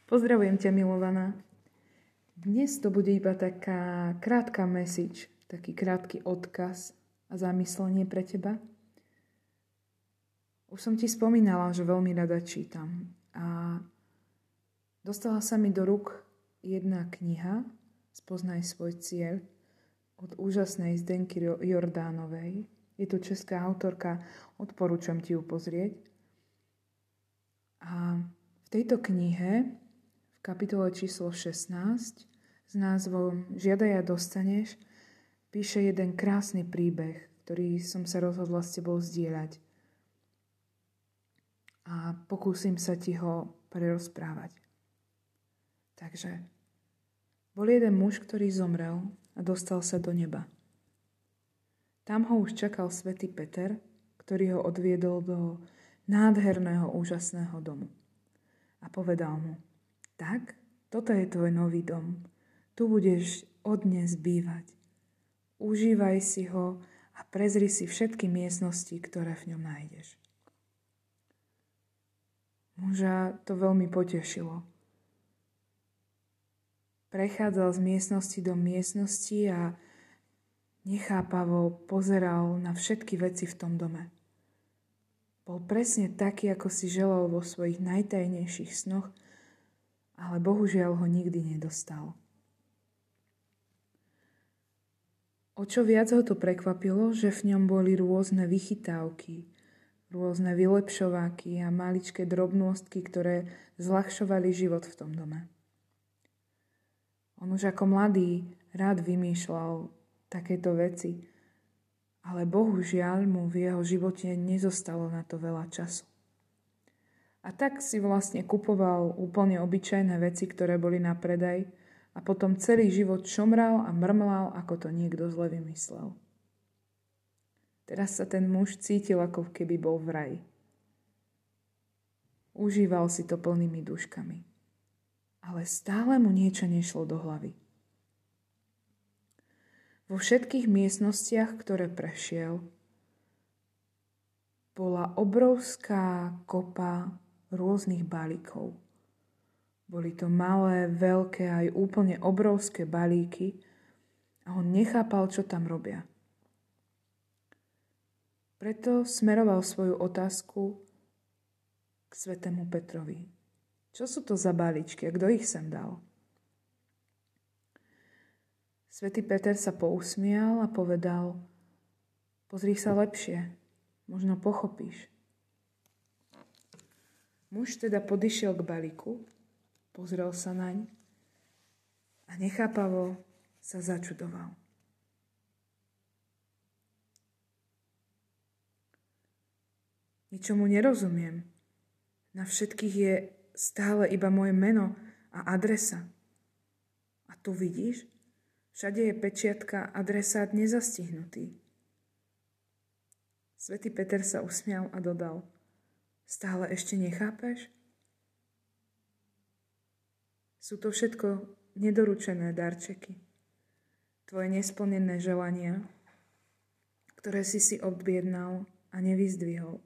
Pozdravujem ťa, milovaná. Dnes to bude iba taká krátka message, taký krátky odkaz a zamyslenie pre teba. Už som ti spomínala, že veľmi rada čítam a dostala sa mi do rúk jedna kniha Spoznaj svoj cieľ od úžasnej Zdenky Jordánovej. Je to česká autorka, odporúčam ti ju pozrieť. A v tejto knihe v kapitole číslo 16 s názvom Žiadaj a dostaneš píše jeden krásny príbeh, ktorý som sa rozhodla s tebou zdieľať. A pokúsim sa ti ho prerozprávať. Takže bol jeden muž, ktorý zomrel a dostal sa do neba. Tam ho už čakal svätý Peter, ktorý ho odviedol do nádherného, úžasného domu. A povedal mu: tak, toto je tvoj nový dom. Tu budeš od dnes bývať. Užívaj si ho a prezri si všetky miestnosti, ktoré v ňom nájdeš. Muža to veľmi potešilo. Prechádzal z miestnosti do miestnosti a nechápavo pozeral na všetky veci v tom dome. Bol presne taký, ako si želal vo svojich najtajnejších snoch, ale bohužiaľ ho nikdy nedostal. O čo viac ho to prekvapilo, že v ňom boli rôzne vychytávky, rôzne vylepšováky a maličké drobnostky, ktoré zľahšovali život v tom dome. On už ako mladý rád vymýšľal takéto veci, ale bohužiaľ mu v jeho živote nezostalo na to veľa času. A tak si vlastne kupoval úplne obyčajné veci, ktoré boli na predaj a potom celý život šomral a mrmlal, ako to niekto zle vymyslel. Teraz sa ten muž cítil, ako keby bol v raji. Užíval si to plnými duškami. Ale stále mu niečo nešlo do hlavy. Vo všetkých miestnostiach, ktoré prešiel, bola obrovská kopa rôznych balíkov. Boli to malé, veľké aj úplne obrovské balíky a on nechápal, čo tam robia. Preto smeroval svoju otázku k svätému Petrovi. Čo sú to za balíčky a kto ich sem dal? Svätý Peter sa pousmial a povedal: pozri sa lepšie, možno pochopíš. Muž teda podišiel k balíku, pozrel sa naň a nechápavo sa začudoval. Ničomu nerozumiem. Na všetkých je stále iba moje meno a adresa. A tu vidíš? Všade je pečiatka adresát nezastihnutý. Svätý Peter sa usmial a dodal: stále ešte nechápeš? Sú to všetko nedoručené darčeky. Tvoje nesplnené želania, ktoré si objednal a nevyzdvihol.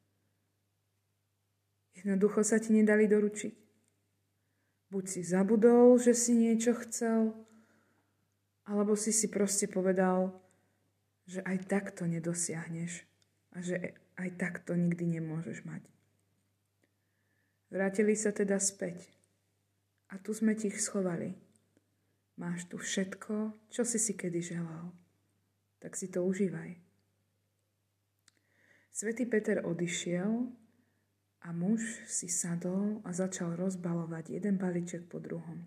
Jednoducho sa ti nedali doručiť. Buď si zabudol, že si niečo chcel, alebo si proste povedal, že aj tak to nedosiahneš a že aj tak to nikdy nemôžeš mať. Vrátili sa teda späť a tu sme ti ich schovali. Máš tu všetko, čo si kedy želal. Tak si to užívaj. Svätý Peter odišiel a muž si sadol a začal rozbalovať jeden balíček po druhom.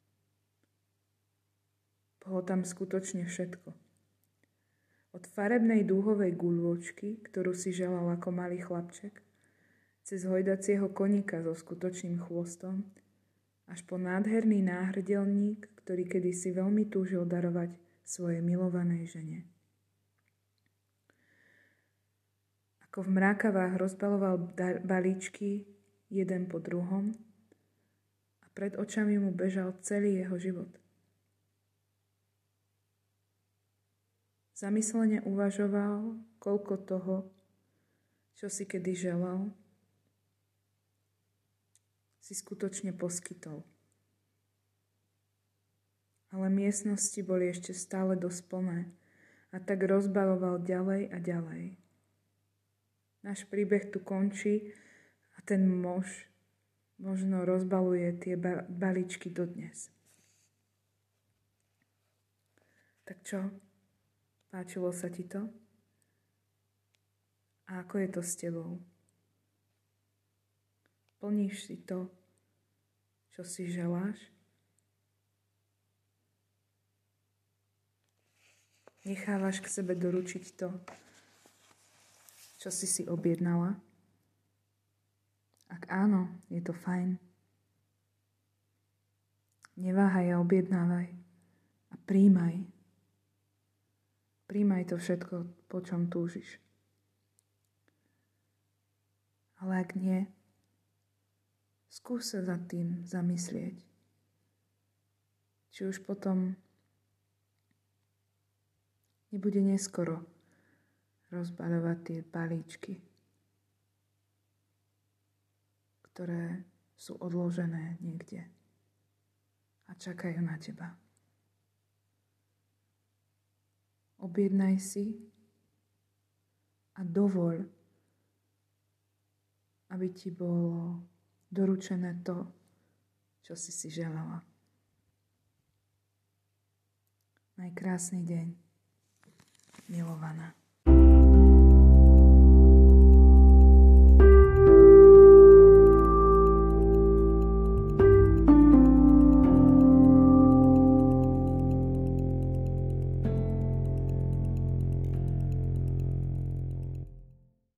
Bolo tam skutočne všetko. Od farebnej dúhovej guľôčky, ktorú si želal ako malý chlapček, cez hojdacieho koníka so skutočným chvostom, až po nádherný náhrdelník, ktorý kedysi veľmi túžil darovať svojej milovanej žene. Ako v mrákavách rozbaloval balíčky jeden po druhom a pred očami mu bežal celý jeho život. Zamyslene uvažoval, koľko toho, čo si kedy želal, si skutočne poskytol. ale miestnosti boli ešte stále dosť plné a tak rozbaloval ďalej a ďalej. Náš príbeh tu končí a ten muž možno rozbaluje tie balíčky dodnes. Tak čo? Páčilo sa ti to? A ako je to s tebou? Plníš si to, čo si želáš? Nechávaš k sebe doručiť to, čo si objednala? Ak áno, je to fajn. Neváhaj a objednávaj a príjmaj. Príjmaj to všetko, po čom túžiš. Ale ak nie, skús sa za tým zamyslieť. Či už potom nebude neskoro rozbaľovať tie balíčky, ktoré sú odložené niekde a čakajú na teba. Objednaj si a dovoľ, aby ti bolo doručené to, čo si želala. Maj krásny deň, milovaná.